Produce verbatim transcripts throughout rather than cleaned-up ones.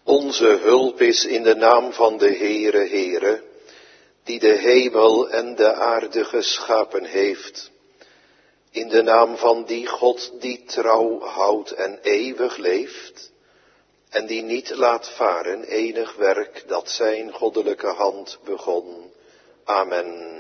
Onze hulp is in de naam van de Heere, Heere, die de hemel en de aarde geschapen heeft. In de naam van die God die trouw houdt en eeuwig leeft, en die niet laat varen enig werk dat zijn goddelijke hand begon. Amen.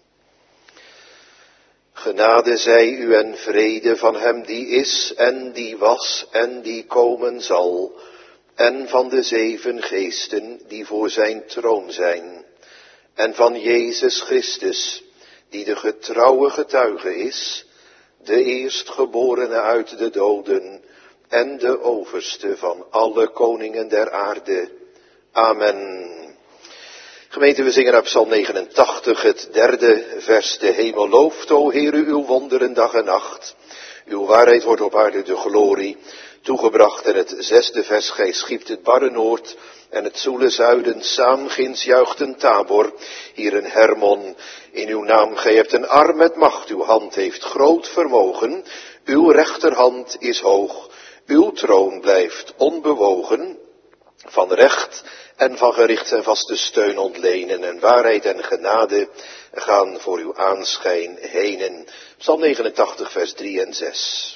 Genade zij u en vrede van hem die is en die was en die komen zal, en van de zeven geesten die voor zijn troon zijn, en van Jezus Christus, die de getrouwe getuige is, de eerstgeborene uit de doden en de overste van alle koningen der aarde. Amen. Gemeente, we zingen op Psalm negenentachtig, het derde vers. De hemel looft, o Heere, uw wonderen dag en nacht. Uw waarheid wordt op aarde de glorie toegebracht. En het zesde vers, gij schiept het barre noord en het zoele zuiden, saam ginds juicht een Tabor, hier een Hermon. In uw naam, gij hebt een arm met macht, uw hand heeft groot vermogen, uw rechterhand is hoog, uw troon blijft onbewogen. Van recht en van gericht en vaste steun ontlenen, en waarheid en genade gaan voor uw aanschijn henen. Psalm negenentachtig, vers drie en zes.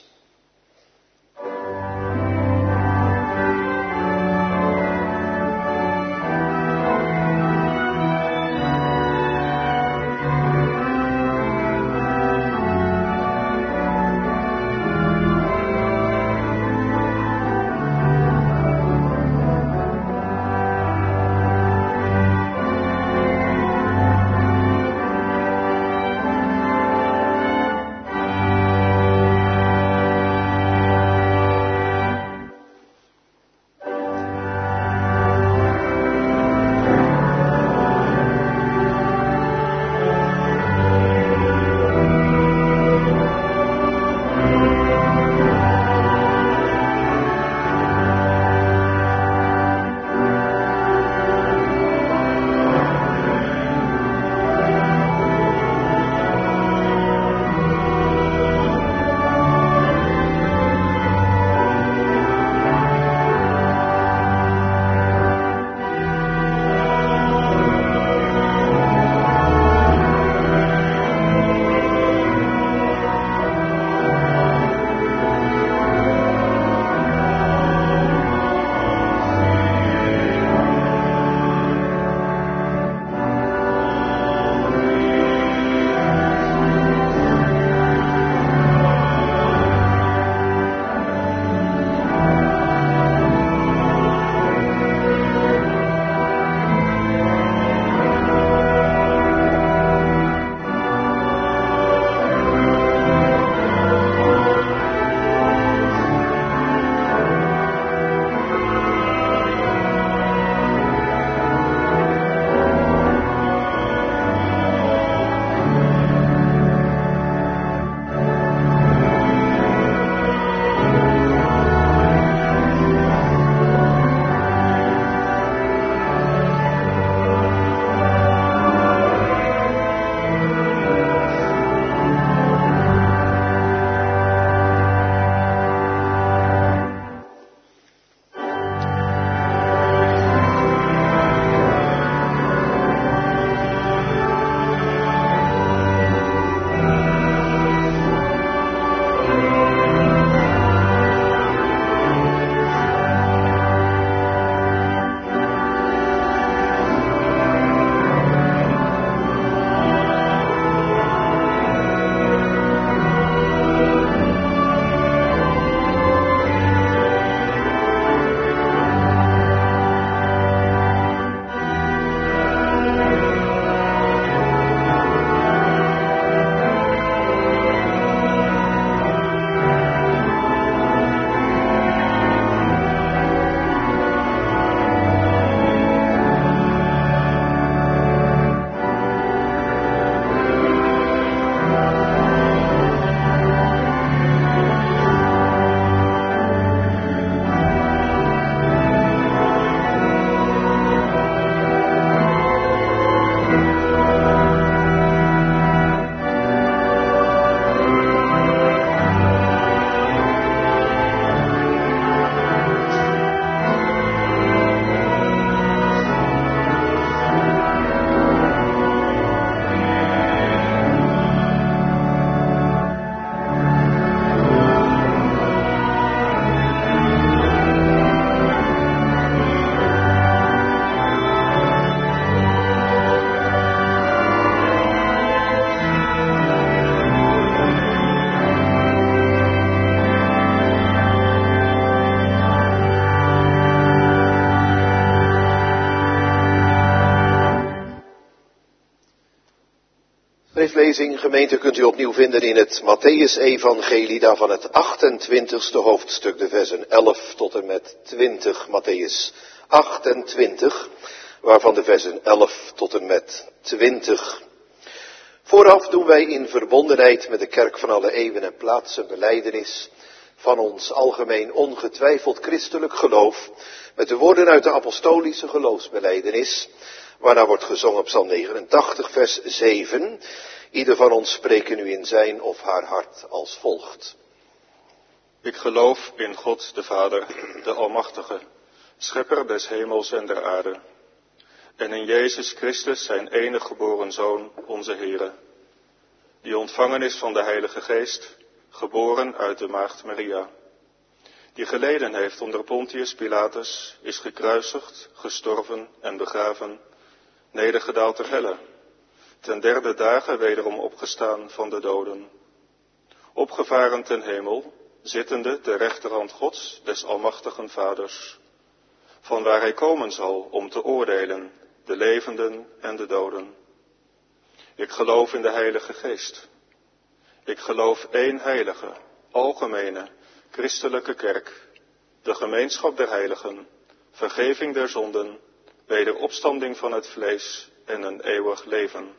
schriftlezing, gemeente, kunt u opnieuw vinden in het Mattheüs-evangelie, daarvan het achtentwintigste hoofdstuk, de versen elf tot en met twintig. Mattheüs achtentwintig, waarvan de versen elf tot en met twintig. Vooraf doen wij in verbondenheid met de kerk van alle eeuwen en plaatsen belijdenis van ons algemeen ongetwijfeld christelijk geloof, met de woorden uit de apostolische geloofsbelijdenis, waarna wordt gezongen op Psalm negenentachtig, vers zeven. Ieder van ons spreken nu in zijn of haar hart als volgt. Ik geloof in God de Vader, de Almachtige, schepper des hemels en der aarde, en in Jezus Christus, zijn enige geboren Zoon, onze Heere, die ontvangen is van de Heilige Geest, geboren uit de maagd Maria, die geleden heeft onder Pontius Pilatus, is gekruisigd, gestorven en begraven, nedergedaald ter helle, ten derde dagen wederom opgestaan van de doden, opgevaren ten hemel, zittende ter rechterhand Gods, des almachtigen Vaders, van waar hij komen zal om te oordelen, de levenden en de doden. Ik geloof in de Heilige Geest. Ik geloof één heilige, algemene, christelijke kerk, de gemeenschap der heiligen, vergeving der zonden, wederopstanding van het vlees en een eeuwig leven.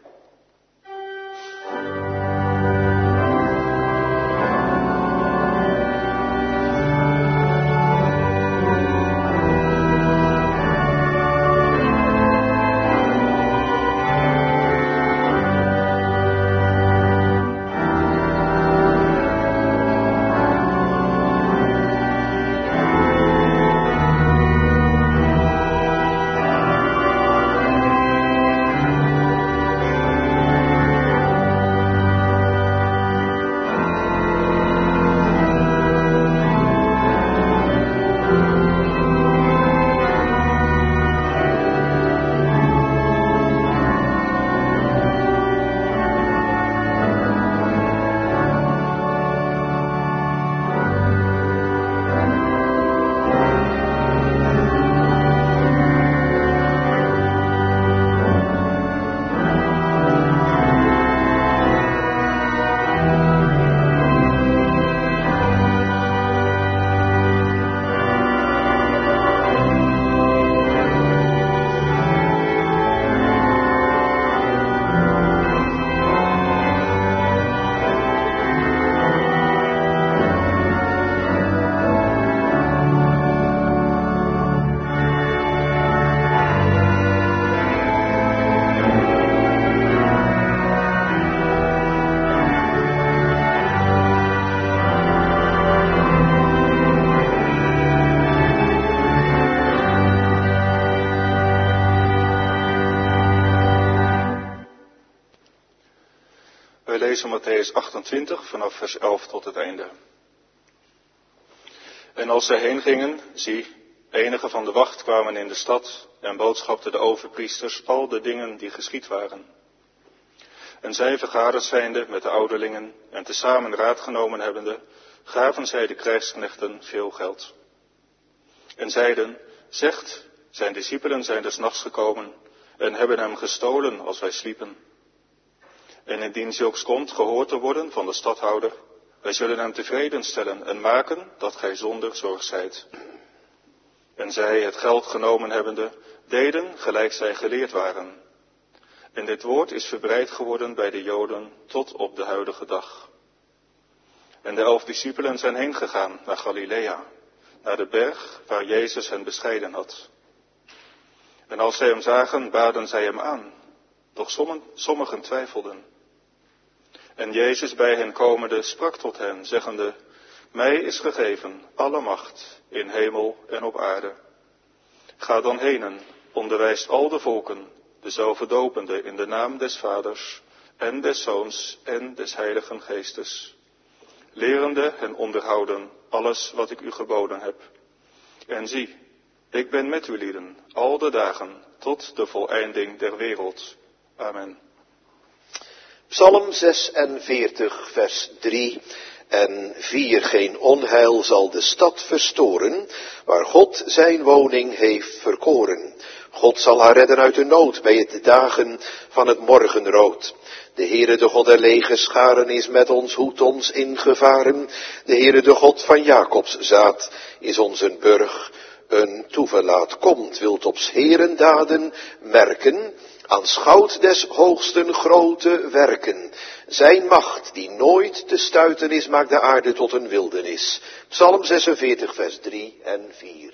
Mattheüs achtentwintig vanaf vers elf tot het einde. En als zij heen gingen, zie, enigen van de wacht kwamen in de stad en boodschapten de overpriesters al de dingen die geschied waren. En zij vergaderd zijnde met de ouderlingen en tezamen raad genomen hebbende, gaven zij de krijgsknechten veel geld. En zeiden, zegt, zijn discipelen zijn des nachts gekomen en hebben hem gestolen als wij sliepen. En indien zulks komt gehoord te worden van de stadhouder, wij zullen hem tevreden stellen en maken dat gij zonder zorg zijt. En zij, het geld genomen hebbende, deden gelijk zij geleerd waren. En dit woord is verbreid geworden bij de Joden tot op de huidige dag. En de elf discipelen zijn heen gegaan naar Galilea, naar de berg waar Jezus hen bescheiden had. En als zij hem zagen, baden zij hem aan, doch sommigen, sommigen twijfelden. En Jezus bij hen komende sprak tot hen, zeggende, mij is gegeven alle macht in hemel en op aarde. Ga dan henen, onderwijst al de volken, dezelfde dopende in de naam des Vaders en des Zoons en des Heiligen Geestes, lerende en onderhouden alles wat ik u geboden heb. En zie, ik ben met u lieden, al de dagen, tot de voleinding der wereld. Amen. Psalm zesenveertig, vers drie en vier. Geen onheil zal de stad verstoren, waar God zijn woning heeft verkoren. God zal haar redden uit de nood bij het dagen van het morgenrood. De Heere, de God der legerscharen, is met ons, hoedt ons in gevaren. De Heere, de God van Jacobs zaad, is ons een burg, een toeverlaat. Komt, wilt op 's Heeren daden merken, aanschouwt des hoogsten grote werken. Zijn macht, die nooit te stuiten is, maakt de aarde tot een wildernis. Psalm zesenveertig, vers drie en vier.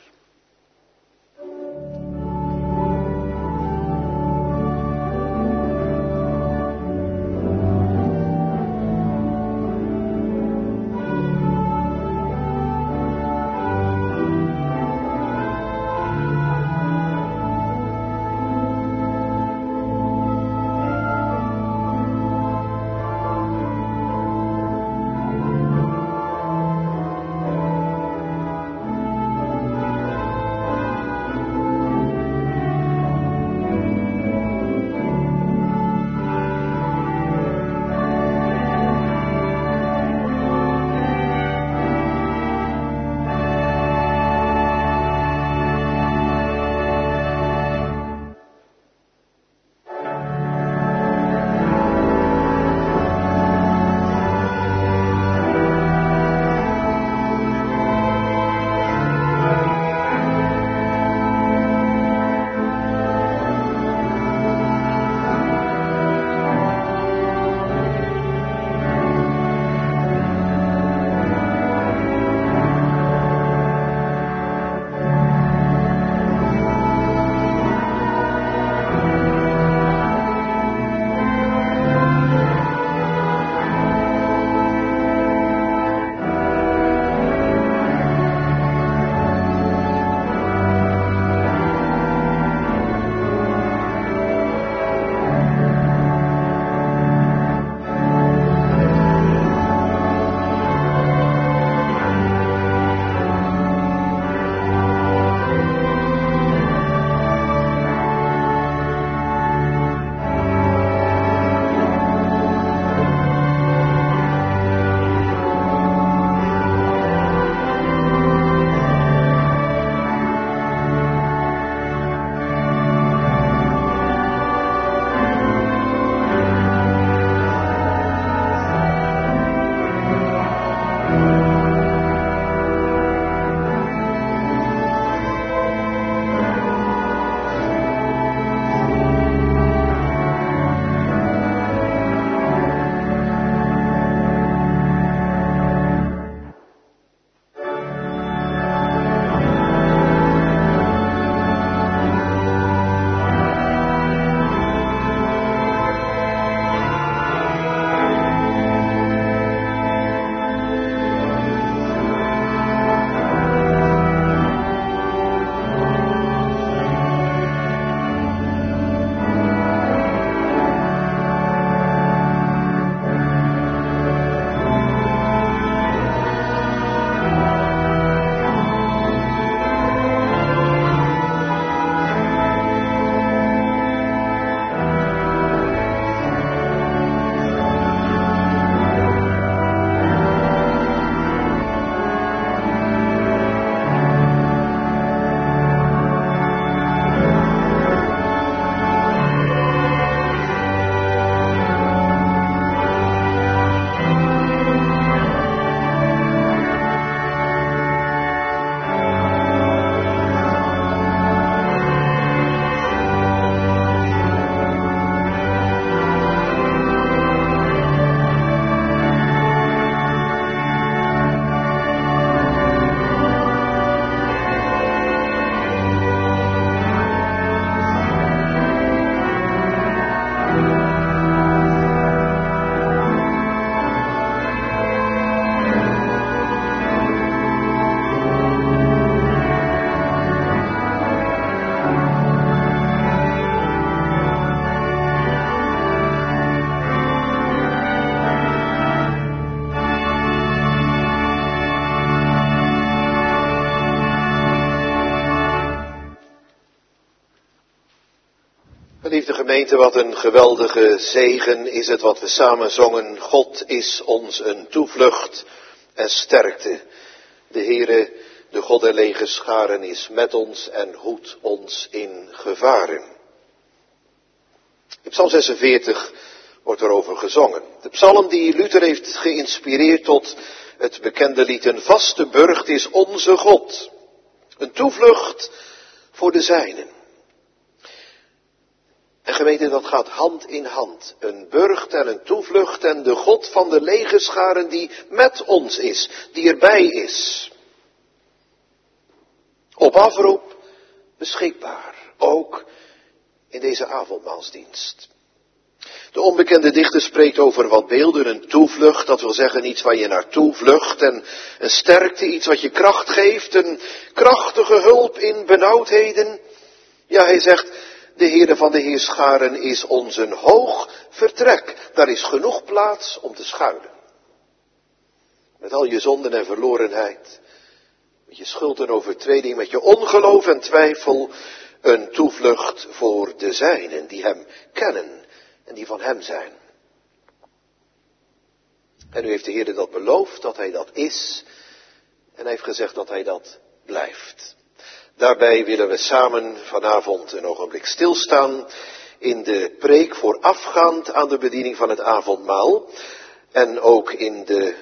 Geliefde gemeente, wat een geweldige zegen is het wat we samen zongen. God is ons een toevlucht en sterkte. De Heere De God der legerscharen is met ons en hoedt ons in gevaren. In Psalm zesenveertig wordt erover gezongen. De psalm die Luther heeft geïnspireerd tot het bekende lied: een vaste burcht is onze God, een toevlucht voor de zijnen. En gemeente, dat gaat hand in hand. Een burcht en een toevlucht en de God van de legerscharen die met ons is, die erbij is. Op afroep beschikbaar, ook in deze avondmaalsdienst. De onbekende dichter spreekt over wat beelden, een toevlucht, dat wil zeggen iets waar je naartoe vlucht, en een sterkte, iets wat je kracht geeft, een krachtige hulp in benauwdheden. Ja, hij zegt, de Heere van de heerscharen is ons een hoog vertrek, daar is genoeg plaats om te schuilen. Met al je zonden en verlorenheid, met je schuld en overtreding, met je ongeloof en twijfel, een toevlucht voor de zijnen die hem kennen en die van hem zijn. En nu heeft de Heer dat beloofd, dat hij dat is, en hij heeft gezegd dat hij dat blijft. Daarbij willen we samen vanavond een ogenblik stilstaan in de preek voorafgaand aan de bediening van het avondmaal en ook in de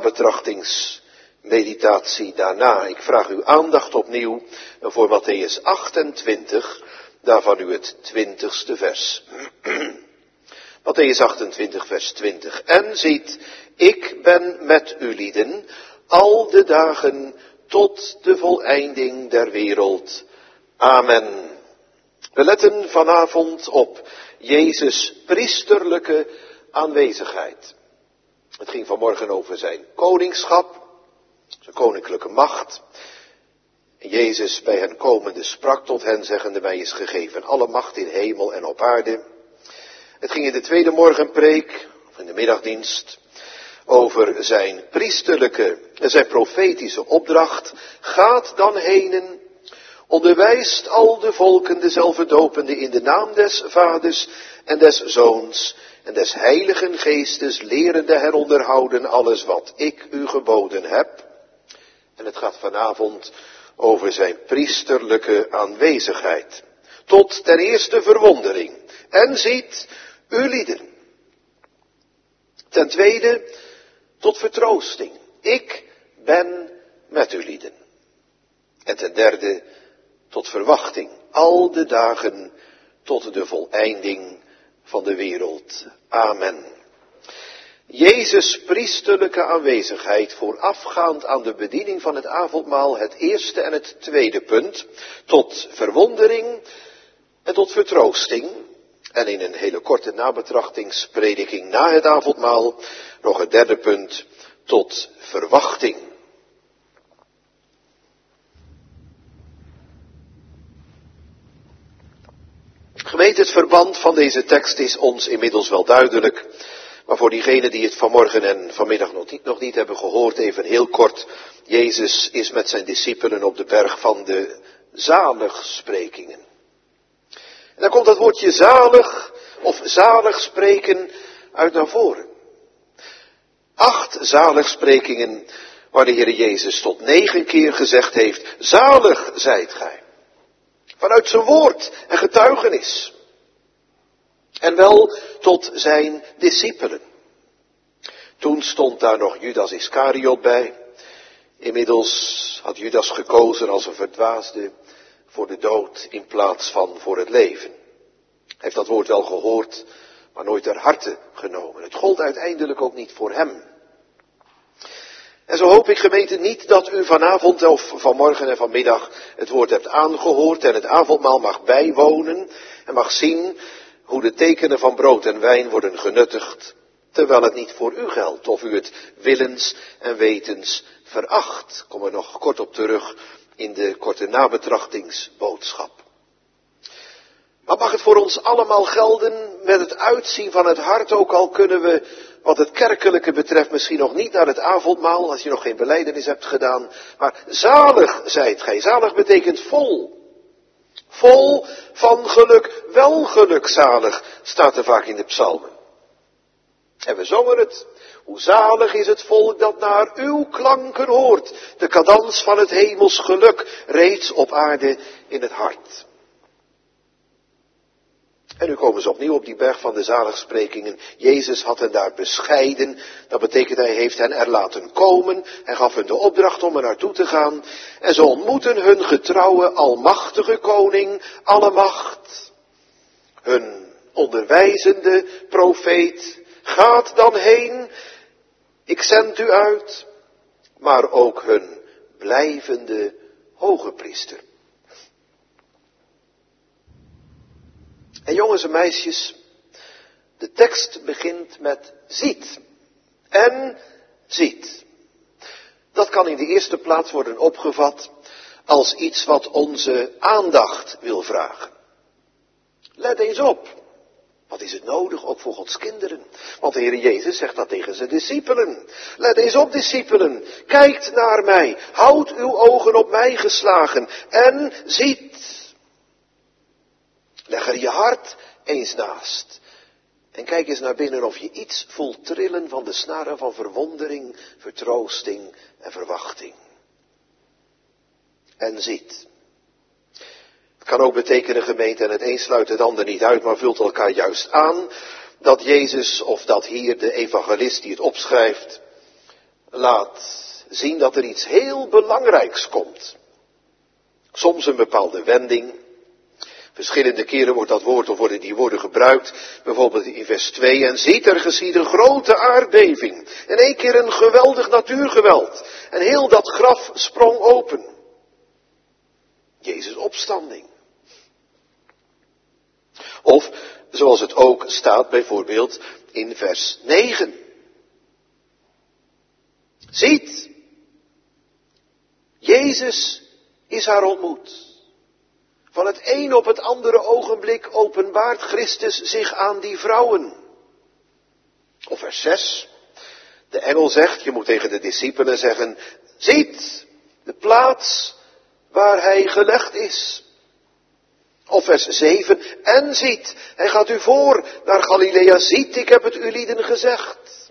nabetrachtingsmeditatie daarna. Ik vraag uw aandacht opnieuw voor Mattheüs achtentwintig, daarvan u het twintigste vers. Mattheüs achtentwintig, vers twintig. En ziet, ik ben met u lieden al de dagen tot de voleinding der wereld. Amen. We letten vanavond op Jezus' priesterlijke aanwezigheid. Het ging vanmorgen over zijn koningschap, zijn koninklijke macht. En Jezus bij hen komende sprak tot hen, zeggende, mij is gegeven alle macht in hemel en op aarde. Het ging in de tweede morgenpreek, of in de middagdienst, over zijn priesterlijke en zijn profetische opdracht. Gaat dan henen, onderwijst al de volken dezelfde dopende in de naam des Vaders en des Zoons en des Heiligen Geestes, lerende heronderhouden alles wat ik u geboden heb. En het gaat vanavond over zijn priesterlijke aanwezigheid. Tot ten eerste verwondering. En ziet, u lieden. Ten tweede, tot vertroosting. Ik ben met u lieden. En ten derde, tot verwachting. Al de dagen tot de voleinding van de wereld. Amen. Jezus' priesterlijke aanwezigheid voorafgaand aan de bediening van het avondmaal, het eerste en het tweede punt, tot verwondering en tot vertroosting. En in een hele korte nabetrachtingsprediking na het avondmaal nog het derde punt, tot verwachting. Gemeente, het verband van deze tekst is ons inmiddels wel duidelijk. Maar voor diegenen die het vanmorgen en vanmiddag nog niet, nog niet hebben gehoord, even heel kort. Jezus is met zijn discipelen op de berg van de zaligsprekingen. En dan komt dat woordje zalig of zalig spreken uit naar voren. Acht zaligsprekingen waar de Heer Jezus tot negen keer gezegd heeft, zalig zijt gij. Vanuit zijn woord en getuigenis. En wel tot zijn discipelen. Toen stond daar nog Judas Iscariot bij. Inmiddels had Judas gekozen als een verdwaasde voor de dood in plaats van voor het leven. Hij heeft dat woord wel gehoord, maar nooit ter harte genomen. Het gold uiteindelijk ook niet voor hem. En zo hoop ik, gemeente, niet dat u vanavond of vanmorgen en vanmiddag het woord hebt aangehoord en het avondmaal mag bijwonen en mag zien hoe de tekenen van brood en wijn worden genuttigd, terwijl het niet voor u geldt, of u het willens en wetens veracht. Kom er nog kort op terug in de korte nabetrachtingsboodschap. Maar mag het voor ons allemaal gelden met het uitzien van het hart, ook al kunnen we wat het kerkelijke betreft misschien nog niet naar het avondmaal, als je nog geen belijdenis hebt gedaan, maar zalig zijt gij. Zalig betekent vol. Vol van geluk, wel gelukzalig, staat er vaak in de psalmen. En we zongen het, Hoe zalig is het volk dat naar uw klanken hoort, de cadans van het hemels geluk, reeds op aarde in het hart. En nu komen ze opnieuw op die berg van de zaligsprekingen. Jezus had hen daar bescheiden. Dat betekent hij heeft hen er laten komen. Hij gaf hun de opdracht om er naartoe te gaan. En ze ontmoeten hun getrouwe, almachtige koning, alle macht. Hun onderwijzende profeet. Gaat dan heen, ik zend u uit. Maar ook hun blijvende hoge priester. En jongens en meisjes, de tekst begint met ziet. En ziet. Dat kan in de eerste plaats worden opgevat als iets wat onze aandacht wil vragen. Let eens op. Wat is het nodig, ook voor Gods kinderen? Want de Heer Jezus zegt dat tegen zijn discipelen. Let eens op, discipelen. Kijkt naar mij. Houd uw ogen op mij geslagen. En ziet. Leg er je hart eens naast. En kijk eens naar binnen of je iets voelt trillen van de snaren van verwondering, vertroosting en verwachting. En ziet. Het kan ook betekenen, gemeente, en het een sluit het ander niet uit, maar vult elkaar juist aan, dat Jezus, of dat hier de evangelist die het opschrijft, laat zien dat er iets heel belangrijks komt. Soms een bepaalde wending. Verschillende keren wordt dat woord of worden die woorden gebruikt. Bijvoorbeeld in vers twee. En ziet, er geschiet een grote aardbeving. In één keer een geweldig natuurgeweld. En heel dat graf sprong open. Jezus' opstanding. Of, zoals het ook staat bijvoorbeeld in vers negen. Ziet, Jezus is haar ontmoet. Van het een op het andere ogenblik openbaart Christus zich aan die vrouwen. Of vers zes. De engel zegt, je moet tegen de discipelen zeggen, ziet de plaats waar hij gelegd is. Of vers zeven. En ziet, hij gaat u voor naar Galilea. Ziet, ik heb het u lieden gezegd.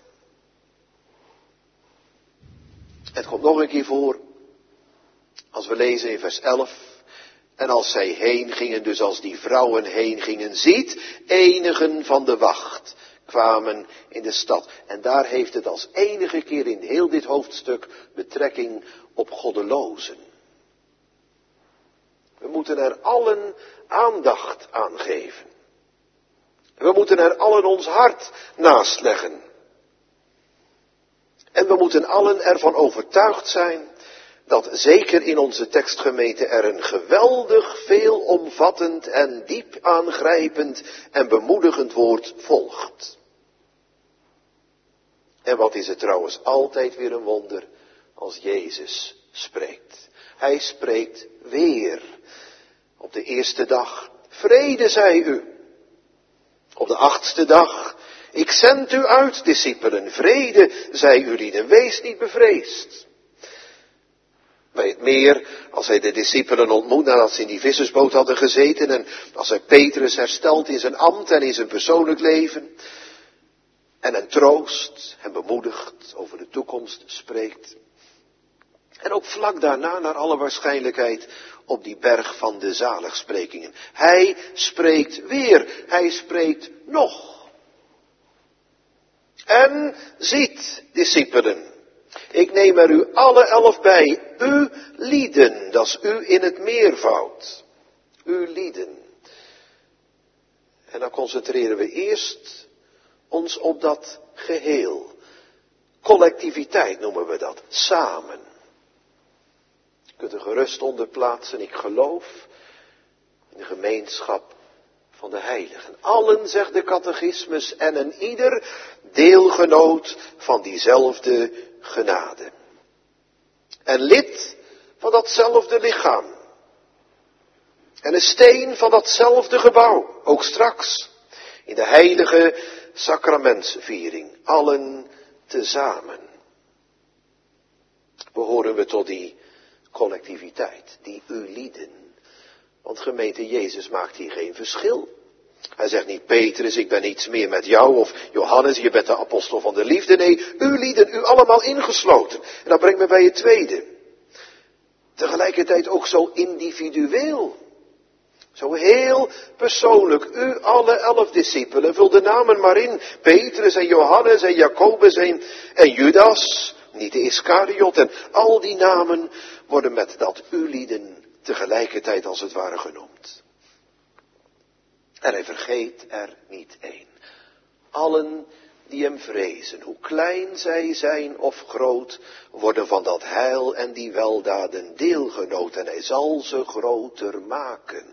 Het komt nog een keer voor. Als we lezen in vers elf. En als zij heen gingen, dus als die vrouwen heen gingen, ziet, enigen van de wacht kwamen in de stad. En daar heeft het als enige keer in heel dit hoofdstuk betrekking op goddelozen. We moeten er allen aandacht aan geven. We moeten er allen ons hart naast leggen. En we moeten allen ervan overtuigd zijn dat zeker in onze tekstgemeente er een geweldig veelomvattend en diep aangrijpend en bemoedigend woord volgt. En wat is het trouwens altijd weer een wonder als Jezus spreekt. Hij spreekt weer. Op de eerste dag, vrede zij u. Op de achtste dag, ik zend u uit, discipelen, vrede zij u lieden, wees niet bevreesd. Bij het meer, als hij de discipelen ontmoet nadat ze in die vissersboot hadden gezeten en als hij Petrus herstelt in zijn ambt en in zijn persoonlijk leven en hen troost en bemoedigt, over de toekomst spreekt. En ook vlak daarna, naar alle waarschijnlijkheid, op die berg van de zaligsprekingen. Hij spreekt weer, hij spreekt nog. En ziet, discipelen, ik neem er u alle elf bij, u lieden, dat is u in het meervoud. U lieden. En dan concentreren we eerst ons op dat geheel. Collectiviteit noemen we dat, samen. Je kunt er gerust onder plaatsen, ik geloof in de gemeenschap van de heiligen. Allen, zegt de catechismus, en een ieder deelgenoot van diezelfde genade. En lid van datzelfde lichaam. En een steen van datzelfde gebouw, ook straks, in de heilige sacramentsviering, allen tezamen. Behoren we tot die collectiviteit, die u lieden. Want gemeente, Jezus maakt hier geen verschil. Hij zegt niet, Petrus, ik ben niets meer met jou, of Johannes, je bent de apostel van de liefde. Nee, u lieden, u allemaal ingesloten. En dat brengt me bij het tweede. Tegelijkertijd ook zo individueel. Zo heel persoonlijk. U alle elf discipelen, vul de namen maar in. Petrus en Johannes en Jacobus en, en Judas. Niet de Iscariot. En al die namen worden met dat u lieden tegelijkertijd als het ware genoemd. En hij vergeet er niet één. Allen die hem vrezen, hoe klein zij zijn of groot, worden van dat heil en die weldaden deelgenoot. En hij zal ze groter maken.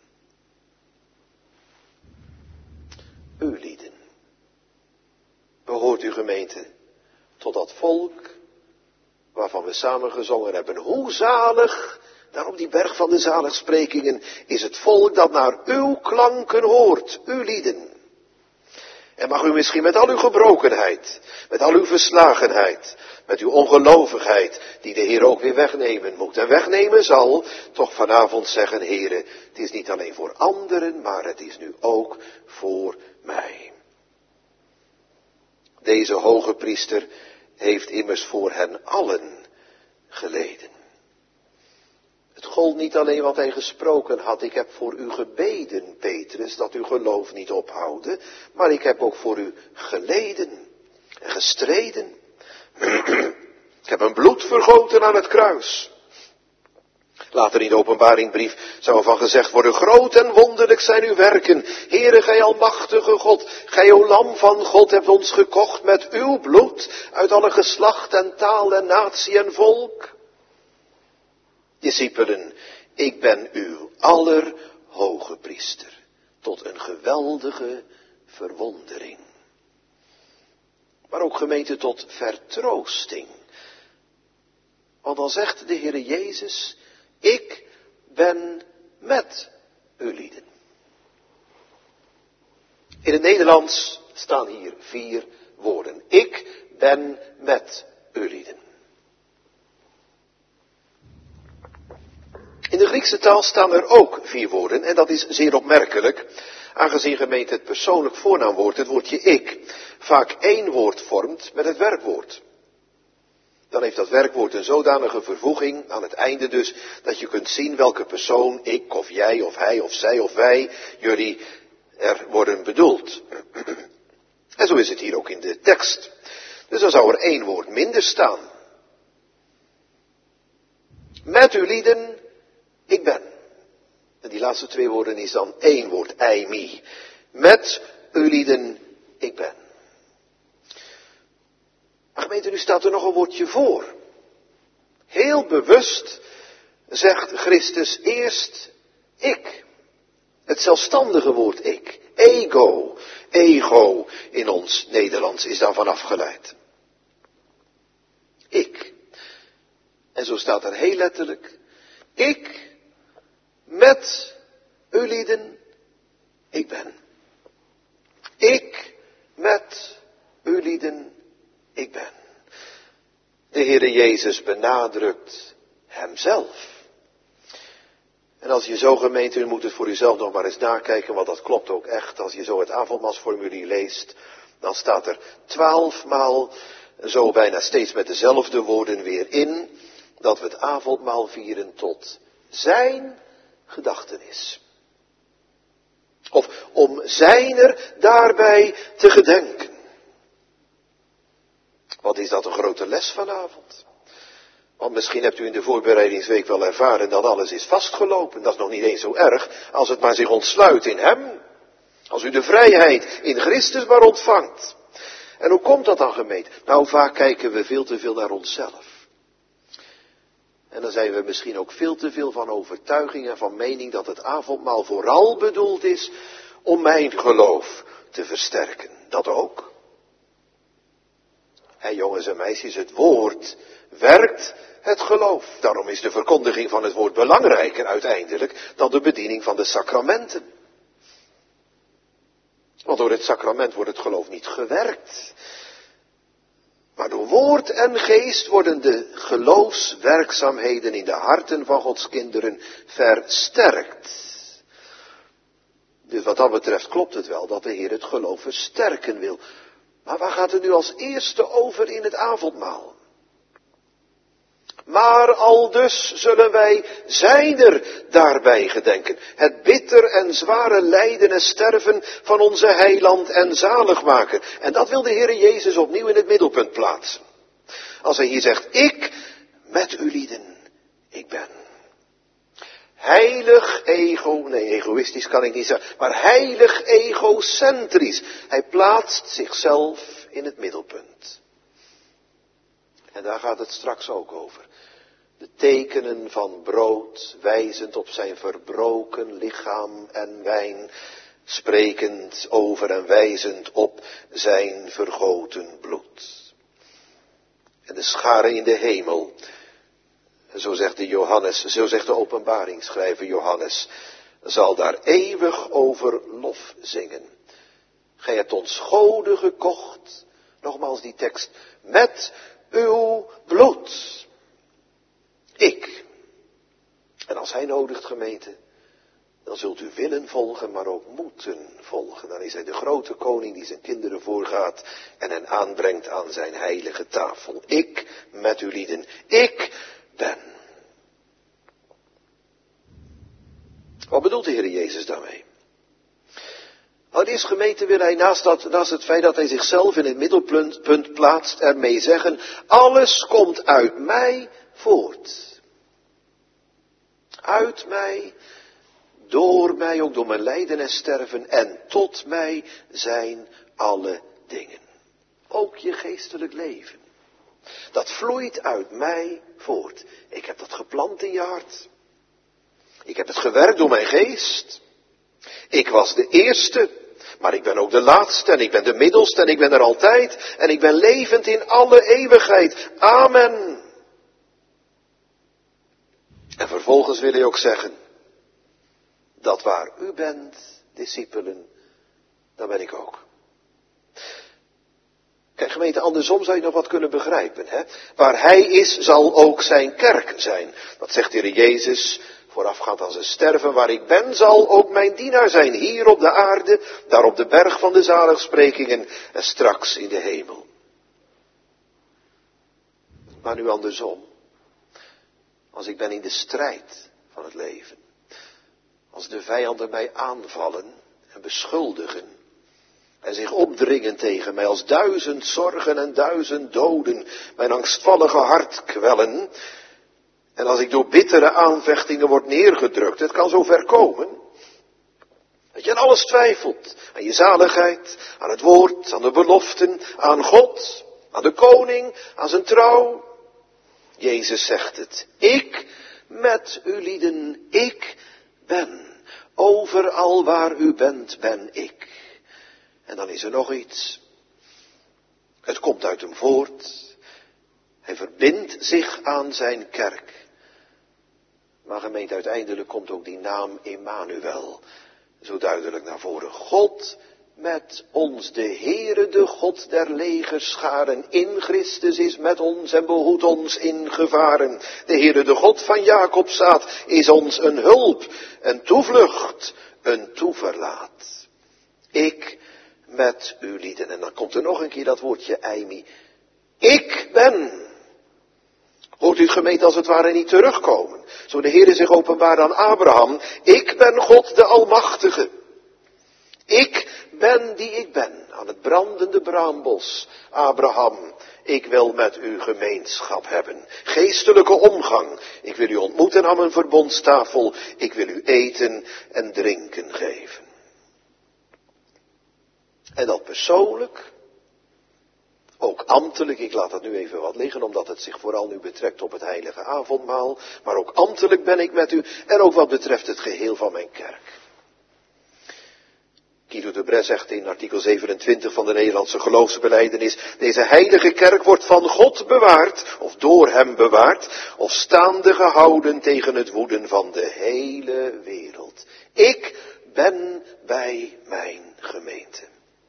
U lieden. Behoort u gemeente tot dat volk waarvan we samen gezongen hebben. Hoe zalig, daar op die berg van de zaligsprekingen, is het volk dat naar uw klanken hoort, u lieden. En mag u misschien met al uw gebrokenheid, met al uw verslagenheid, met uw ongelovigheid, die de Heer ook weer wegnemen moet en wegnemen zal, toch vanavond zeggen, Heere, het is niet alleen voor anderen, maar het is nu ook voor mij. Deze hoge priester heeft immers voor hen allen geleden. Het gold niet alleen wat hij gesproken had. Ik heb voor u gebeden, Petrus, dat uw geloof niet ophouden. Maar ik heb ook voor u geleden en gestreden. Ik heb een bloed vergoten aan het kruis. Later in de openbaringbrief zou ervan gezegd worden, groot en wonderlijk zijn uw werken. Heere, gij almachtige God, gij o lam van God hebt ons gekocht met uw bloed uit alle geslacht en taal en natie en volk. Discipelen, ik ben uw allerhoge priester, tot een geweldige verwondering. Maar ook gemeente tot vertroosting. Want dan zegt de Heere Jezus, ik ben met u lieden. In het Nederlands staan hier vier woorden. Ik ben met u lieden. In de Griekse taal staan er ook vier woorden en dat is zeer opmerkelijk, aangezien gemeente het persoonlijk voornaamwoord, het woordje ik, vaak één woord vormt met het werkwoord. Dan heeft dat werkwoord een zodanige vervoeging aan het einde dus, dat je kunt zien welke persoon, ik of jij of hij of zij of wij, jullie er worden bedoeld. En zo is het hier ook in de tekst. Dus dan zou er één woord minder staan. Met u lieden, ik ben. En die laatste twee woorden is dan één woord, eimi. Met u lieden, ik ben. Maar gemeente, nu staat er nog een woordje voor. Heel bewust zegt Christus eerst ik. Het zelfstandige woord ik. Ego. Ego in ons Nederlands is daarvan afgeleid. Ik. En zo staat er heel letterlijk. Ik met u lieden, ik ben. Ik met u lieden, ik ben. De Heere Jezus benadrukt hemzelf. En als je zo gemeente, u moet het voor uzelf nog maar eens nakijken, want dat klopt ook echt. Als je zo het avondmaalsformulier leest, dan staat er twaalfmaal, zo bijna steeds met dezelfde woorden weer in, dat we het avondmaal vieren tot zijn gedachtenis. Of om zijner daarbij te gedenken. Wat is dat een grote les vanavond? Want misschien hebt u in de voorbereidingsweek wel ervaren dat alles is vastgelopen. Dat is nog niet eens zo erg als het maar zich ontsluit in hem. Als u de vrijheid in Christus maar ontvangt. En hoe komt dat dan gemeente? Nou, vaak kijken we veel te veel naar onszelf. En dan zijn we misschien ook veel te veel van overtuiging en van mening dat het avondmaal vooral bedoeld is om mijn geloof te versterken. Dat ook. Hé jongens en meisjes, het woord werkt het geloof. Daarom is de verkondiging van het woord belangrijker uiteindelijk dan de bediening van de sacramenten. Want door het sacrament wordt het geloof niet gewerkt. Maar door woord en geest worden de geloofswerkzaamheden in de harten van Gods kinderen versterkt. De Dus wat dat betreft klopt het wel dat de Heer het geloof versterken wil. Maar waar gaat het nu als eerste over in het avondmaal? Maar aldus zullen wij zijner daarbij gedenken. Het bitter en zware lijden en sterven van onze heiland en zaligmaker. En dat wil de Heer Jezus opnieuw in het middelpunt plaatsen. Als hij hier zegt, ik met u lieden, ik ben. Heilig ego, nee egoïstisch kan ik niet zeggen, maar heilig egocentrisch. Hij plaatst zichzelf in het middelpunt. En daar gaat het straks ook over. De tekenen van brood, wijzend op zijn verbroken lichaam en wijn, sprekend over en wijzend op zijn vergoten bloed. En de scharen in de hemel, zo zegt de Johannes, zo zegt de openbaringsschrijver Johannes, zal daar eeuwig over lof zingen. Gij hebt ons goden gekocht, nogmaals die tekst, met uw bloed. Ik. En als hij nodigt, gemeente, dan zult u willen volgen, maar ook moeten volgen. Dan is hij de grote koning die zijn kinderen voorgaat en hen aanbrengt aan zijn heilige tafel. Ik met u lieden, ik ben. Wat bedoelt de Heer Jezus daarmee? Allereerst, gemeente, wil hij naast, dat, naast het feit dat hij zichzelf in het middelpunt plaatst, ermee zeggen, alles komt uit mij voort. Uit mij, door mij, ook door mijn lijden en sterven, en tot mij zijn alle dingen. Ook je geestelijk leven. Dat vloeit uit mij voort. Ik heb dat geplant in je hart. Ik heb het gewerkt door mijn geest. Ik was de eerste, maar ik ben ook de laatste, en ik ben de middelste, en ik ben er altijd, en ik ben levend in alle eeuwigheid. Amen. En vervolgens wil hij ook zeggen, dat waar u bent, discipelen, dan ben ik ook. Kijk, gemeente, andersom zou je nog wat kunnen begrijpen. Hè? Waar hij is, zal ook zijn kerk zijn. Dat zegt de Heer Jezus, voorafgaand aan zijn sterven. Waar ik ben, zal ook mijn dienaar zijn. Hier op de aarde, daar op de berg van de zaligsprekingen en straks in de hemel. Maar nu andersom. Als ik ben in de strijd van het leven. Als de vijanden mij aanvallen en beschuldigen. En zich opdringen tegen mij als duizend zorgen en duizend doden mijn angstvallige hart kwellen. En als ik door bittere aanvechtingen word neergedrukt, het kan zo ver komen. Dat je aan alles twijfelt. Aan je zaligheid, aan het woord, aan de beloften, aan God, aan de koning, aan zijn trouw. Jezus zegt het. Ik met u lieden, ik ben. Overal waar u bent, ben ik. En dan is er nog iets. Het komt uit hem voort. Hij verbindt zich aan zijn kerk. Maar gemeente, uiteindelijk komt ook die naam Emmanuel zo duidelijk naar voren. God met ons, de Heere, de God der legerscharen, in Christus is met ons en behoedt ons in gevaren. De Heere, de God van Jacob zaad, is ons een hulp, een toevlucht, een toeverlaat. Ik met u lieden. En dan komt er nog een keer dat woordje eimi. Ik ben. Hoort u het gemeente als het ware niet terugkomen. Zo de Heere zich openbaart aan Abraham. Ik ben God de Almachtige. Ik ben die ik ben. Aan het brandende braambos. Abraham, ik wil met u gemeenschap hebben. Geestelijke omgang. Ik wil u ontmoeten aan mijn verbondstafel. Ik wil u eten en drinken geven. En dat persoonlijk, ook ambtelijk, ik laat dat nu even wat liggen, omdat het zich vooral nu betrekt op het heilige avondmaal, maar ook ambtelijk ben ik met u, en ook wat betreft het geheel van mijn kerk. Guido de Bres zegt in artikel zevenentwintig van de Nederlandse geloofsbelijdenis, deze heilige kerk wordt van God bewaard, of door hem bewaard, of staande gehouden tegen het woeden van de hele wereld. Ik ben bij mijn gemeente.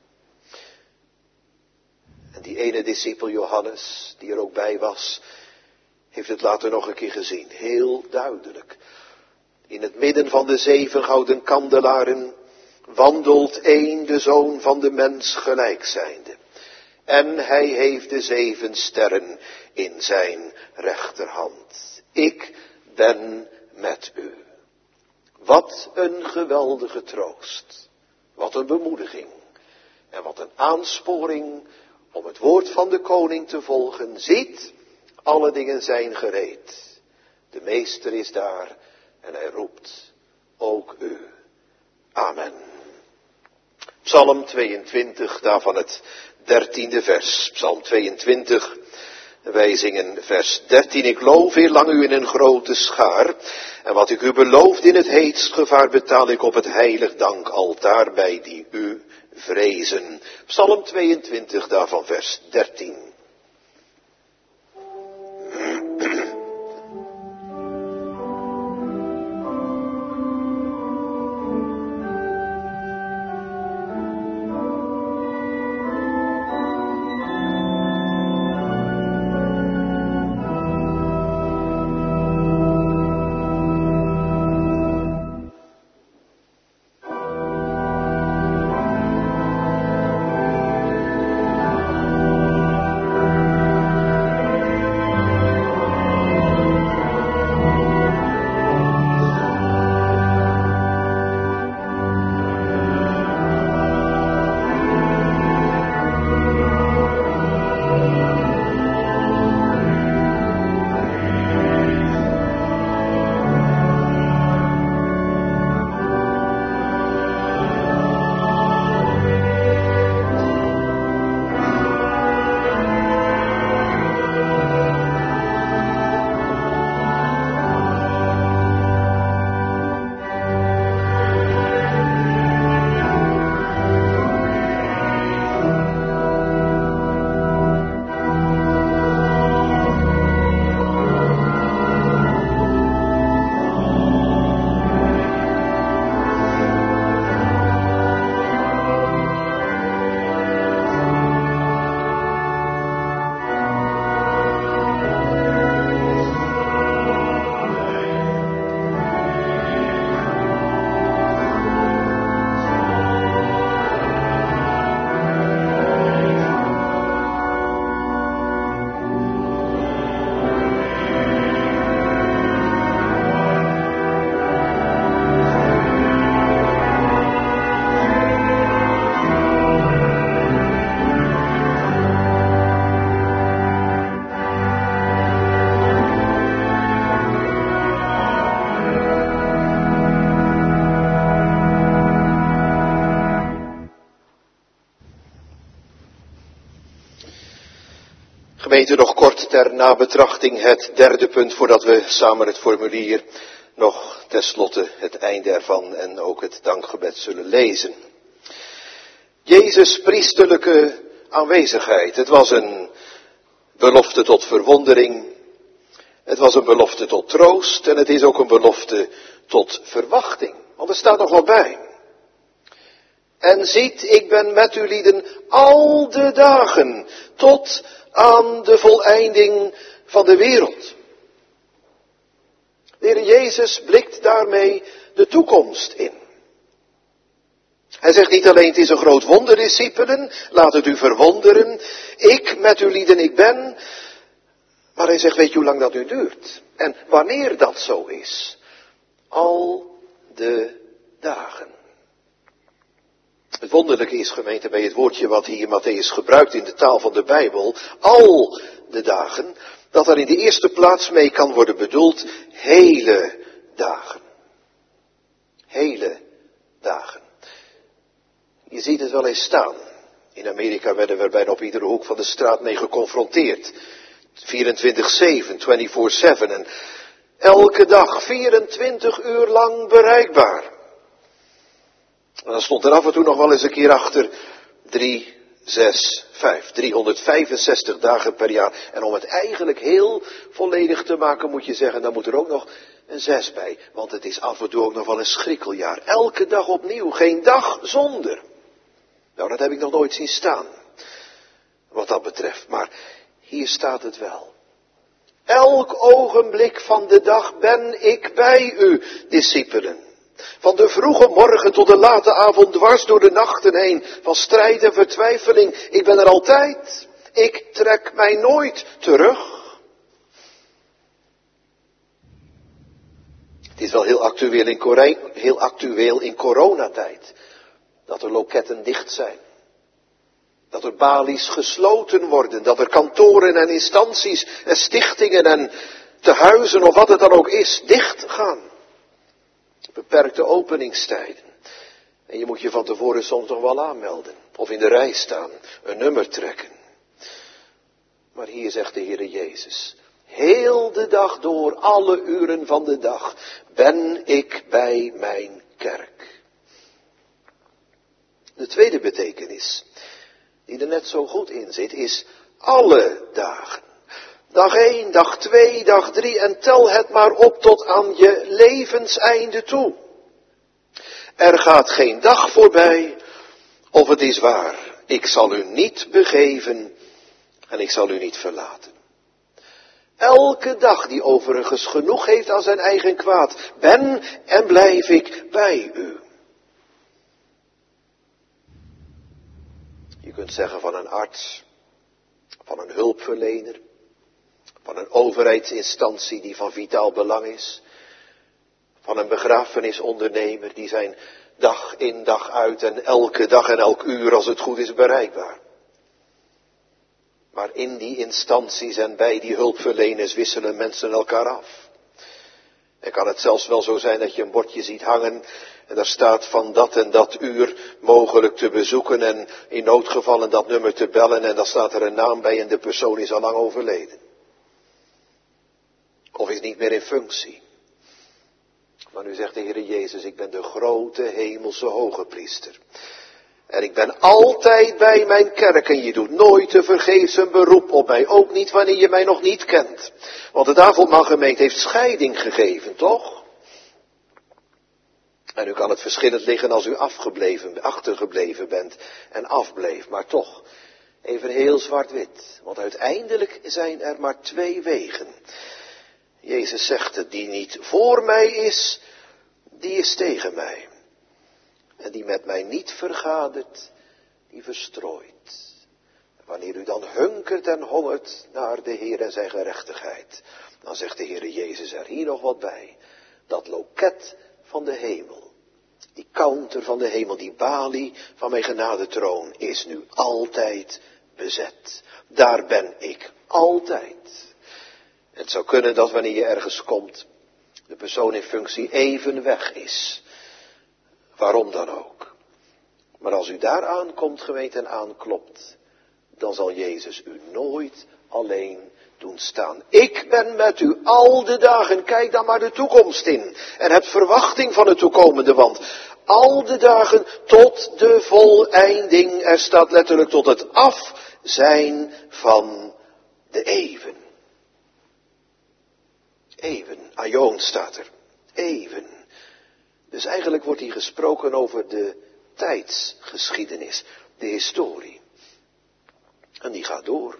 En die ene discipel Johannes, die er ook bij was, heeft het later nog een keer gezien. Heel duidelijk. In het midden van de zeven gouden kandelaren wandelt één de Zoon van de mens gelijk zijnde. En hij heeft de zeven sterren in zijn rechterhand. Ik ben met u. Wat een geweldige troost. Wat een bemoediging. En wat een aansporing om het woord van de koning te volgen. Ziet, alle dingen zijn gereed. De meester is daar en hij roept, ook u. Amen. Psalm tweeëntwintig, daarvan het dertiende vers. Psalm tweeëntwintig, wij zingen vers dertien. Ik loof heel lang u in een grote schaar. En wat ik u beloofd in het heetst gevaar betaal ik op het heilig dankaltaar bij die u vrezen. Psalm tweeëntwintig, daarvan vers dertien. Gemeente, nog kort ter nabetrachting het derde punt voordat we samen het formulier nog tenslotte het einde ervan en ook het dankgebed zullen lezen. Jezus' priesterlijke aanwezigheid. Het was een belofte tot verwondering. Het was een belofte tot troost en het is ook een belofte tot verwachting. Want er staat nog wat bij. En ziet, ik ben met u lieden al de dagen tot aan de voleinding van de wereld. De Heer Jezus blikt daarmee de toekomst in. Hij zegt niet alleen, het is een groot wonder, discipelen, laat het u verwonderen. Ik met u lieden, ik ben. Maar hij zegt, weet je hoe lang dat nu duurt? En wanneer dat zo is? Al de dagen. Het wonderlijke is, gemeente, bij het woordje wat hier Matthäus gebruikt in de taal van de Bijbel, al de dagen, dat er in de eerste plaats mee kan worden bedoeld, hele dagen. Hele dagen. Je ziet het wel eens staan. In Amerika werden we bijna op iedere hoek van de straat mee geconfronteerd. vierentwintig zeven, vierentwintig zeven en elke dag vierentwintig uur lang bereikbaar. En dan stond er af en toe nog wel eens een keer achter drie, zes, vijf. driehonderdvijfenzestig dagen per jaar. En om het eigenlijk heel volledig te maken moet je zeggen, dan moet er ook nog een zes bij. Want het is af en toe ook nog wel een schrikkeljaar. Elke dag opnieuw, geen dag zonder. Nou, dat heb ik nog nooit zien staan. Wat dat betreft. Maar hier staat het wel. Elk ogenblik van de dag ben ik bij u, discipelen. Van de vroege morgen tot de late avond, dwars door de nachten heen, van strijd en vertwijfeling. Ik ben er altijd. Ik trek mij nooit terug. Het is wel heel actueel in, Corei, heel actueel in coronatijd. Dat er loketten dicht zijn. Dat er balies gesloten worden. Dat er kantoren en instanties en stichtingen en tehuizen of wat het dan ook is, dicht gaan. Beperkte openingstijden. En je moet je van tevoren soms nog wel aanmelden. Of in de rij staan. Een nummer trekken. Maar hier zegt de Heere Jezus. Heel de dag door, alle uren van de dag, ben ik bij mijn kerk. De tweede betekenis, die er net zo goed in zit, is alle dagen. Dag één, dag twee, dag drie en tel het maar op tot aan je levenseinde toe. Er gaat geen dag voorbij, of het is waar, ik zal u niet begeven en ik zal u niet verlaten. Elke dag die overigens genoeg heeft aan zijn eigen kwaad, ben en blijf ik bij u. Je kunt zeggen van een arts, van een hulpverlener, van een overheidsinstantie die van vitaal belang is, van een begrafenisondernemer die zijn dag in dag uit en elke dag en elk uur als het goed is bereikbaar. Maar in die instanties en bij die hulpverleners wisselen mensen elkaar af. En kan het zelfs wel zo zijn dat je een bordje ziet hangen en daar staat van dat en dat uur mogelijk te bezoeken en in noodgevallen dat nummer te bellen en dan staat er een naam bij en de persoon is al lang overleden. Of is niet meer in functie. Maar nu zegt de Heere Jezus, ik ben de grote hemelse hoge priester. En ik ben altijd bij mijn kerk en je doet nooit te vergeefs een beroep op mij. Ook niet wanneer je mij nog niet kent. Want het avondmaalgemeente heeft scheiding gegeven, toch? En nu kan het verschillend liggen als u afgebleven, achtergebleven bent en afbleef. Maar toch, even heel zwart-wit. Want uiteindelijk zijn er maar twee wegen. Jezus zegt het, die niet voor mij is, die is tegen mij. En die met mij niet vergadert, die verstrooit. Wanneer u dan hunkert en hongert naar de Heer en zijn gerechtigheid, dan zegt de Heere Jezus er hier nog wat bij. Dat loket van de hemel, die counter van de hemel, die balie van mijn genadetroon is nu altijd bezet. Daar ben ik altijd. Het zou kunnen dat wanneer je ergens komt, de persoon in functie even weg is. Waarom dan ook. Maar als u daar aankomt, gemeente, en aanklopt, dan zal Jezus u nooit alleen doen staan. Ik ben met u al de dagen, kijk dan maar de toekomst in. En heb verwachting van het toekomende, want al de dagen tot de voleinding, er staat letterlijk tot het afzijn van de eeuwen. Eeuwen, aion staat er, eeuwen. Dus eigenlijk wordt hier gesproken over de tijdsgeschiedenis, de historie. En die gaat door.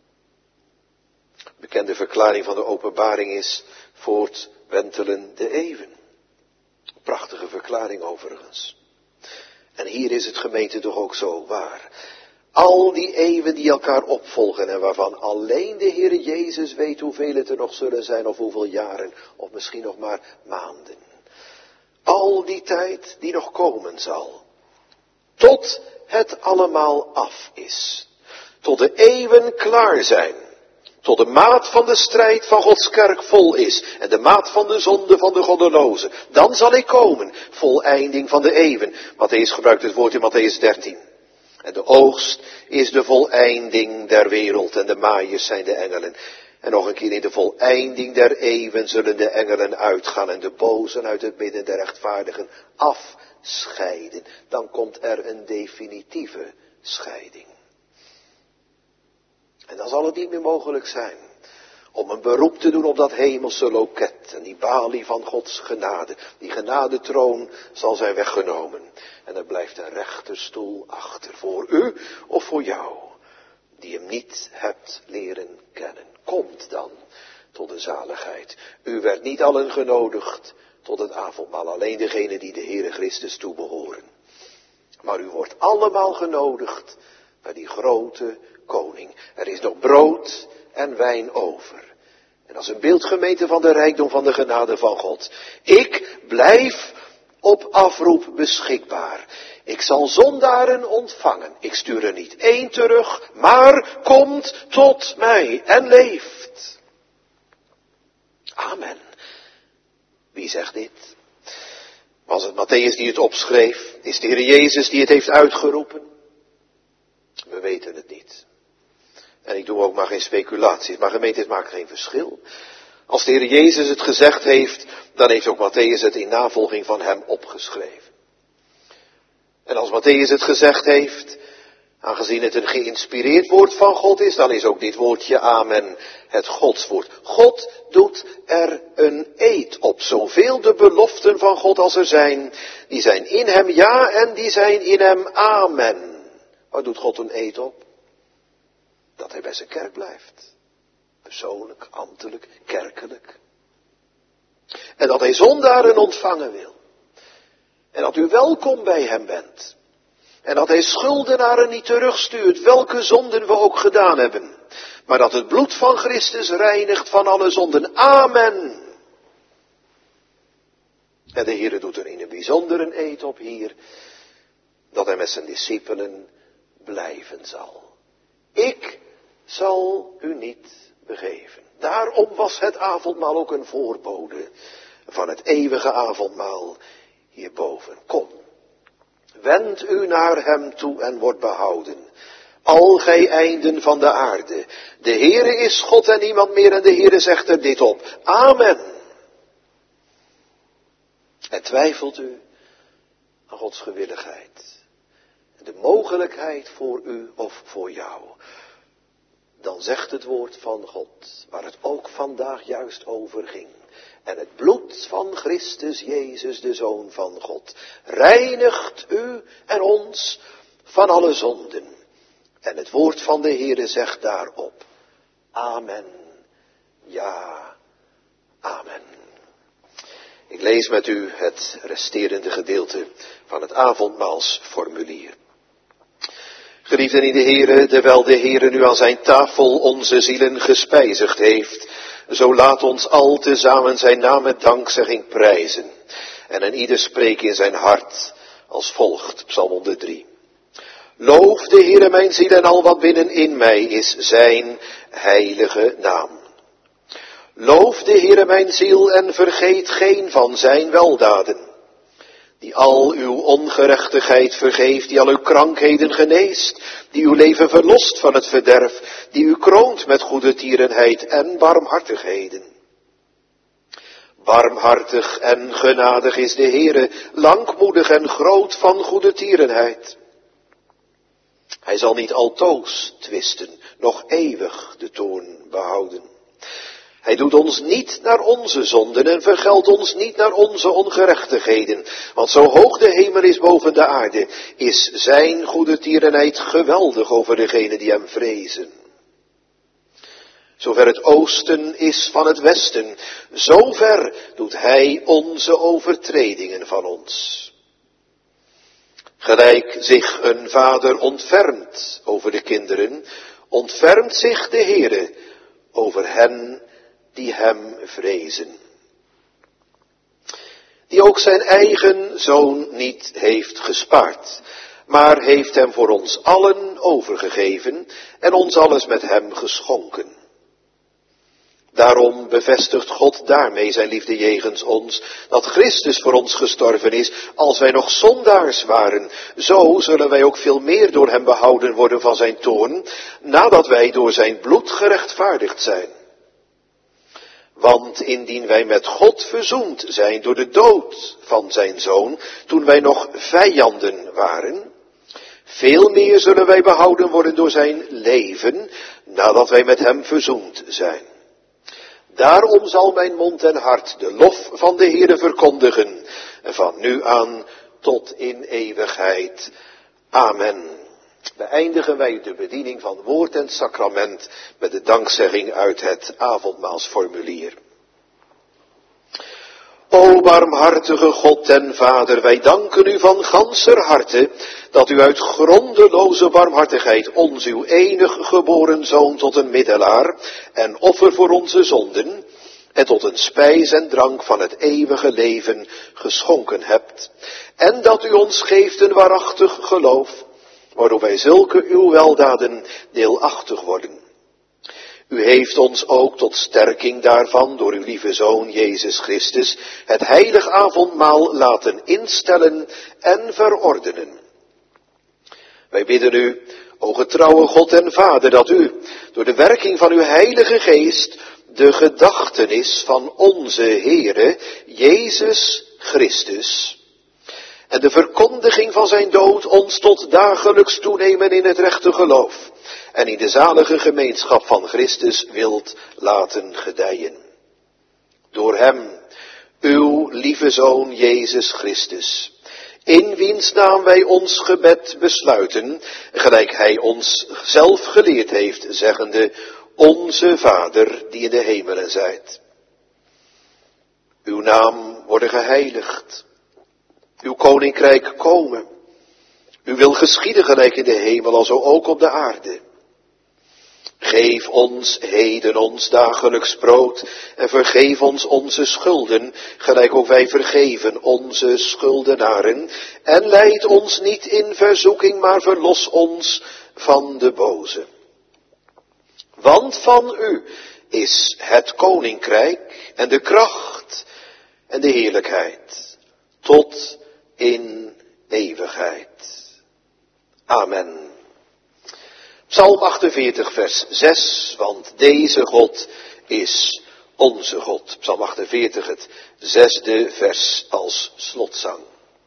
Bekende verklaring van de openbaring is voortwentelen de eeuwen. Prachtige verklaring overigens. En hier is het, gemeente, toch ook zo waar. Al die eeuwen die elkaar opvolgen en waarvan alleen de Heere Jezus weet hoeveel het er nog zullen zijn of hoeveel jaren of misschien nog maar maanden. Al die tijd die nog komen zal. Tot het allemaal af is. Tot de eeuwen klaar zijn. Tot de maat van de strijd van Gods kerk vol is. En de maat van de zonde van de goddelozen. Dan zal ik komen. Voleinding van de eeuwen. Matthäus gebruikt het woord in Matthäus dertien. En de oogst is de voleinding der wereld. En de maaiers zijn de engelen. En nog een keer, in de voleinding der eeuwen zullen de engelen uitgaan en de bozen uit het midden der rechtvaardigen afscheiden. Dan komt er een definitieve scheiding. En dan zal het niet meer mogelijk zijn om een beroep te doen op dat hemelse loket en die balie van Gods genade. Die genadetroon zal zijn weggenomen. En er blijft een rechterstoel achter voor u of voor jou, die hem niet hebt leren kennen. Komt dan tot de zaligheid. U werd niet allen genodigd tot het avondmaal. Alleen degenen die de Heere Christus toebehoren. Maar u wordt allemaal genodigd bij die grote koning. Er is nog brood en wijn over. En dat is een beeldgemeente van de rijkdom van de genade van God. Ik blijf op afroep beschikbaar. Ik zal zondaren ontvangen. Ik stuur er niet één terug, maar komt tot mij en leeft. Amen. Wie zegt dit? Was het Matthäus die het opschreef? Is de Heer Jezus die het heeft uitgeroepen? We weten het niet. En ik doe ook maar geen speculaties, maar gemeente, het maakt geen verschil. Als de Heer Jezus het gezegd heeft, dan heeft ook Matthäus het in navolging van hem opgeschreven. En als Matthäus het gezegd heeft, aangezien het een geïnspireerd woord van God is, dan is ook dit woordje amen het Godswoord. God doet er een eed op. Zoveel de beloften van God als er zijn, die zijn in hem ja en die zijn in hem amen. Waar doet God een eed op? Dat hij bij zijn kerk blijft. Persoonlijk, ambtelijk, kerkelijk. En dat hij zondaren ontvangen wil. En dat u welkom bij hem bent. En dat hij schuldenaren niet terugstuurt, welke zonden we ook gedaan hebben. Maar dat het bloed van Christus reinigt van alle zonden. Amen. En de Heere doet er in een bijzondere eed op hier, dat hij met zijn discipelen blijven zal. Ik zal u niet begeven. Daarom was het avondmaal ook een voorbode van het eeuwige avondmaal hierboven. Kom, wend u naar hem toe en word behouden. Al gij einden van de aarde. De Heere is God en niemand meer en de Heere zegt er dit op. Amen. En twijfelt u aan Gods gewilligheid. De mogelijkheid voor u of voor jou. Dan zegt het woord van God, waar het ook vandaag juist over ging. En het bloed van Christus Jezus, de Zoon van God, reinigt u en ons van alle zonden. En het woord van de Heere zegt daarop, amen, ja, amen. Ik lees met u het resterende gedeelte van het avondmaalsformulier. Geliefden in de Heere, terwijl de Heere nu aan zijn tafel onze zielen gespijzigd heeft, zo laat ons al tezamen zijn naam met dankzegging prijzen. En een ieder spreekt in zijn hart als volgt, Psalm honderddrie. Loof de Heere mijn ziel en al wat binnenin mij is, zijn heilige naam. Loof de Heere mijn ziel en vergeet geen van zijn weldaden. Die al uw ongerechtigheid vergeeft, die al uw krankheden geneest, die uw leven verlost van het verderf, die u kroont met goede tierenheid en barmhartigheden. Barmhartig en genadig is de Heere, langmoedig en groot van goede tierenheid. Hij zal niet altoos twisten, nog eeuwig de toorn behouden. Hij doet ons niet naar onze zonden en vergeldt ons niet naar onze ongerechtigheden. Want zo hoog de hemel is boven de aarde, is zijn goede tierenheid geweldig over degenen die hem vrezen. Zover het oosten is van het westen, zover doet hij onze overtredingen van ons. Gelijk zich een vader ontfermt over de kinderen, ontfermt zich de Heere over hen die hem vrezen. Die ook zijn eigen zoon niet heeft gespaard, maar heeft hem voor ons allen overgegeven en ons alles met hem geschonken. Daarom bevestigt God daarmee zijn liefde jegens ons, dat Christus voor ons gestorven is, als wij nog zondaars waren. Zo zullen wij ook veel meer door hem behouden worden van zijn toorn, nadat wij door zijn bloed gerechtvaardigd zijn. Want indien wij met God verzoend zijn door de dood van zijn zoon, toen wij nog vijanden waren, veel meer zullen wij behouden worden door zijn leven, nadat wij met hem verzoend zijn. Daarom zal mijn mond en hart de lof van de Heere verkondigen, van nu aan tot in eeuwigheid. Amen. Beëindigen wij de bediening van woord en sacrament met de dankzegging uit het avondmaalsformulier. O barmhartige God en Vader, wij danken u van ganser harte dat u uit grondeloze barmhartigheid ons uw enig geboren Zoon tot een middelaar en offer voor onze zonden en tot een spijs en drank van het eeuwige leven geschonken hebt. En dat u ons geeft een waarachtig geloof, waardoor wij zulke uw weldaden deelachtig worden. U heeft ons ook tot sterking daarvan door uw lieve Zoon Jezus Christus het heilig avondmaal laten instellen en verordenen. Wij bidden u, o getrouwe God en Vader, dat u door de werking van uw heilige geest de gedachtenis van onze Heere Jezus Christus en de verkondiging van zijn dood ons tot dagelijks toenemen in het rechte geloof en in de zalige gemeenschap van Christus wilt laten gedijen. Door hem, uw lieve Zoon Jezus Christus, in wiens naam wij ons gebed besluiten, gelijk hij ons zelf geleerd heeft, zeggende, onze Vader die in de hemelen zijt. Uw naam worden geheiligd, uw koninkrijk komen, uw wil geschieden gelijk in de hemel, alzo ook op de aarde. Geef ons heden ons dagelijks brood en vergeef ons onze schulden, gelijk ook wij vergeven onze schuldenaren. En leid ons niet in verzoeking, maar verlos ons van de boze. Want van u is het koninkrijk en de kracht en de heerlijkheid tot in eeuwigheid. Amen. Psalm achtenveertig vers zes, want deze God is onze God. Psalm achtenveertig, het zesde vers als slotzang.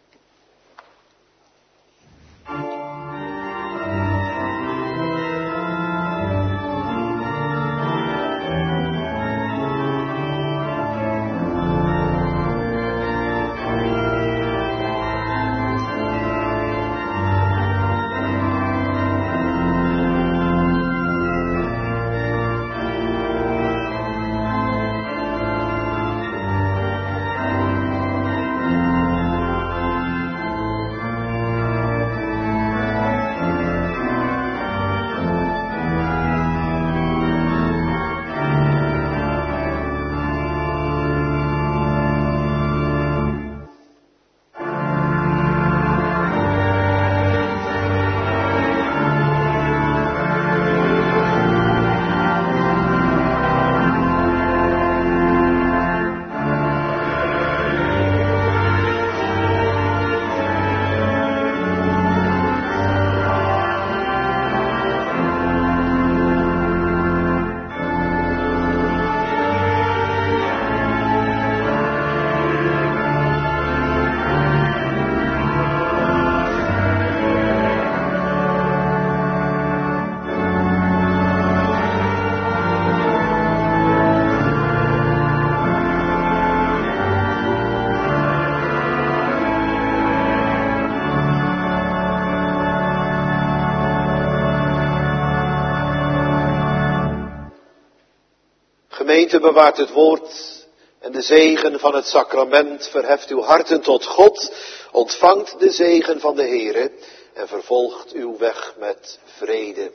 Gemeente, bewaart het woord en de zegen van het sacrament, verheft uw harten tot God, ontvangt de zegen van de Heere en vervolgt uw weg met vrede.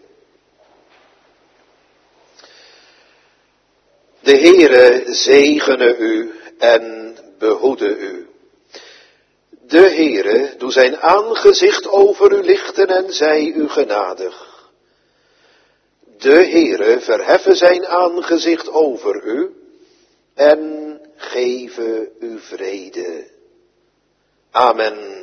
De Heere zegene u en behoede u. De Heere doe zijn aangezicht over u lichten en zij u genadig. De Heere verheffe zijn aangezicht over u en geven u vrede. Amen.